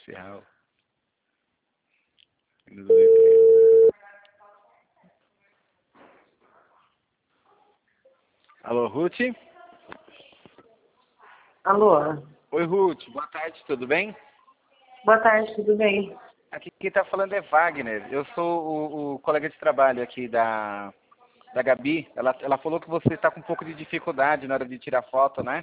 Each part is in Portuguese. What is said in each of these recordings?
comercial. Windows 2013. Alô, Ruth? Alô? Oi, Ruth. Boa tarde, tudo bem? Boa tarde, tudo bem? Aqui quem está falando é Wagner. Eu sou o colega de trabalho aqui da Gabi. Ela falou que você está com um pouco de dificuldade na hora de tirar foto, né?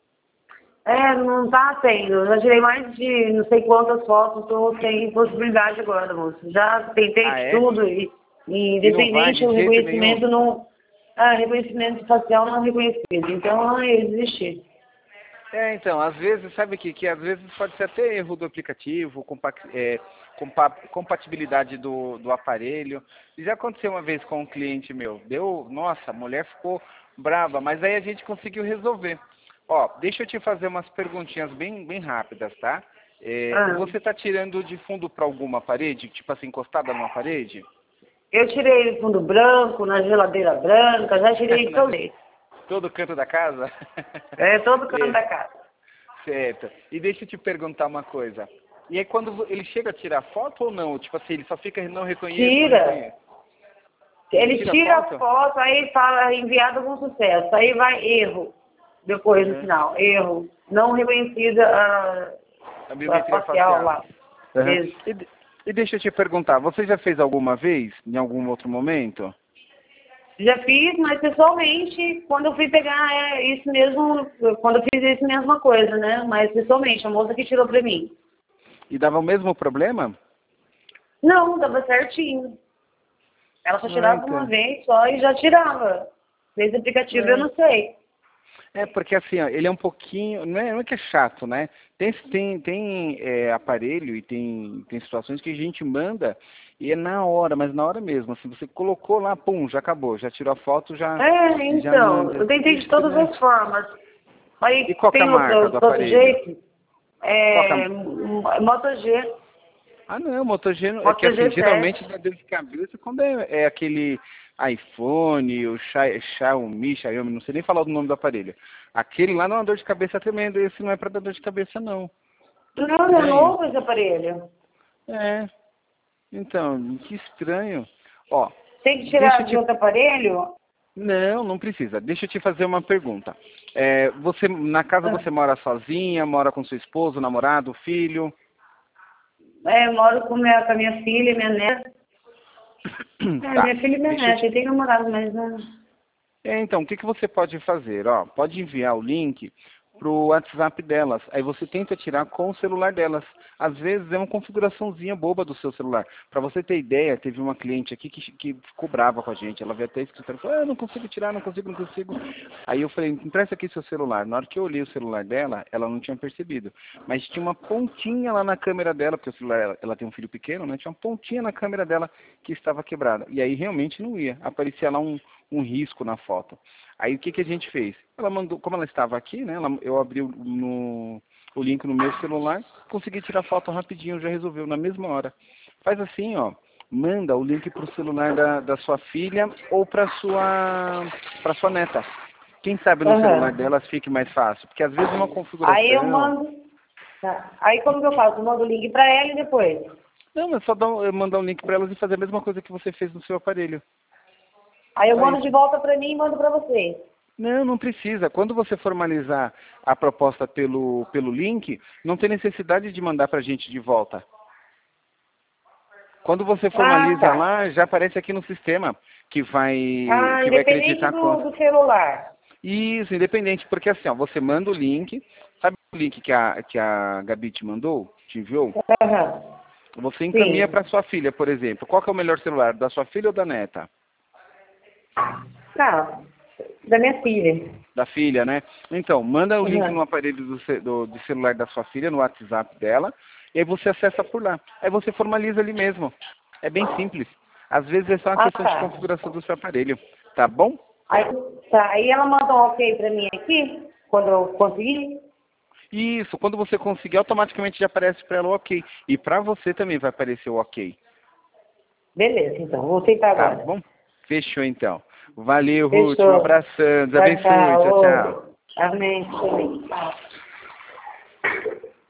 Não tá tendo. Eu já tirei mais de não sei quantas fotos, tô sem possibilidade agora, moço. Já tentei Ah, de é? tudo e E não vai independente de o jeito reconhecimento nenhum? não. Reconhecimento facial não é reconhecido. Então eu desisti. Então, às vezes, sabe que às vezes pode ser até erro do aplicativo, compatibilidade do aparelho. E já aconteceu uma vez com um cliente meu. Nossa, a mulher ficou brava, mas aí a gente conseguiu resolver. Ó, deixa eu te fazer umas perguntinhas bem rápidas, tá? Ah, Você está tirando de fundo para alguma parede, tipo assim, encostada numa parede? eu tirei o fundo branco, na geladeira branca, já tirei Na- todo isso. Todo canto da casa? Todo canto É. da casa. Certo. E deixa eu te perguntar uma coisa. E aí quando ele chega a tirar foto ou não? Tipo assim, ele só fica não reconheço, não Tira. reconheço. Ele Ele tira tira a foto? foto, aí fala enviado com sucesso. Aí vai erro. Depois no Uhum. final, erro. Não reconhecida A a biometria facial facial. lá. Uhum. Isso. E deixa eu te perguntar, você já fez alguma vez, em algum outro momento? Já fiz, mas pessoalmente, quando eu fui pegar isso mesmo, quando eu fiz isso mesma coisa, né? Mas pessoalmente, a moça que tirou pra mim. E dava o mesmo problema? Não, dava certinho. Ela só Ah, tirava uma então. vez só e já tirava. Fez aplicativo, eu É. não sei. Porque assim, ó, ele é um pouquinho, não é que é chato, né? Tem aparelho e tem situações que a gente manda e é na hora, mas na hora mesmo. Assim, você colocou lá, pum, já acabou, já tirou a foto, já Então, manda. eu tentei de todas Estranho. as formas. E Aí qual que é a tem marca do outro aparelho? jeito, Qual que é Moto G, Ah, não, Moto G, é que Moto assim, G7. geralmente dá dor de cabeça quando é aquele iPhone, o Xiaomi, não sei nem falar o nome do aparelho. Aquele lá não é uma dor de cabeça tremenda, esse não é para dar dor de cabeça, não. Não, é Estranho. novo esse aparelho. É, então, que estranho. Ó, Tem que deixa tirar eu de te... outro aparelho? Não precisa. Deixa eu te fazer uma pergunta. Na casa Ah, você mora sozinha, mora com seu esposo, namorado, filho? eu moro com a minha filha e minha neta. Tá, Minha filha e minha deixa eu neta. te... E tem namorado, mas... Então, o que você pode fazer? Ó, pode enviar o link pro WhatsApp delas. Aí você tenta tirar com o celular delas. Às vezes é uma configuraçãozinha boba do seu celular. Para você ter ideia, teve uma cliente aqui que ficou brava com a gente. Ela veio até escritório e falou, não consigo tirar, não consigo. Aí eu falei, empresta aqui seu celular. Na hora que eu olhei o celular dela, ela não tinha percebido. Mas tinha uma pontinha lá na câmera dela, porque o celular, ela tem um filho pequeno, né? Tinha uma pontinha na câmera dela que estava quebrada. E aí realmente não ia. Aparecia lá um risco na foto. Aí o que a gente fez? Ela mandou, como ela estava aqui, né? Eu abri o link no meu celular, consegui tirar foto rapidinho, já resolveu na mesma hora. Faz assim, ó, manda o link para o celular da sua filha ou para sua neta. Quem sabe no celular Aham. delas fique mais fácil, porque às vezes uma Aí eu configuração. mando... Tá. Aí como que eu faço? Eu mando o link pra ela e depois? Não, é só mandar um link para elas e fazer a mesma coisa que você fez no seu aparelho. Aí eu Só mando de isso. volta pra mim e mando pra vocês. Não precisa. Quando você formalizar a proposta pelo link, não tem necessidade de mandar para a gente de volta. Quando você Ah, formaliza tá. lá, já aparece aqui no sistema que vai Independente acreditar com... do celular. Isso, independente, porque assim, ó, você manda o link, sabe o link que a Gabi te mandou, te enviou? Aham. Você encaminha Sim. para sua filha, por exemplo. Qual que é o melhor celular, da sua filha ou da neta? Tá. Da minha filha. Da filha, né? Então, manda o link no Aham. aparelho do celular da sua filha, no WhatsApp dela, e aí você acessa por lá. Aí você formaliza ali mesmo. É bem simples. Às vezes é só uma Ah, questão de tá. configuração do seu aparelho. Tá bom? Aí, tá. Aí ela manda um ok pra mim aqui, quando eu conseguir. Isso, quando você conseguir, automaticamente já aparece para ela o ok. E para você também vai aparecer o ok. Beleza, então. Vou tentar Tá agora. bom? Fechou então. Valeu, Ruth. Um Fechou. abração. Deus Tchau, abençoe. Tchau, tchau. tchau. Ô, amém. Também. Tchau.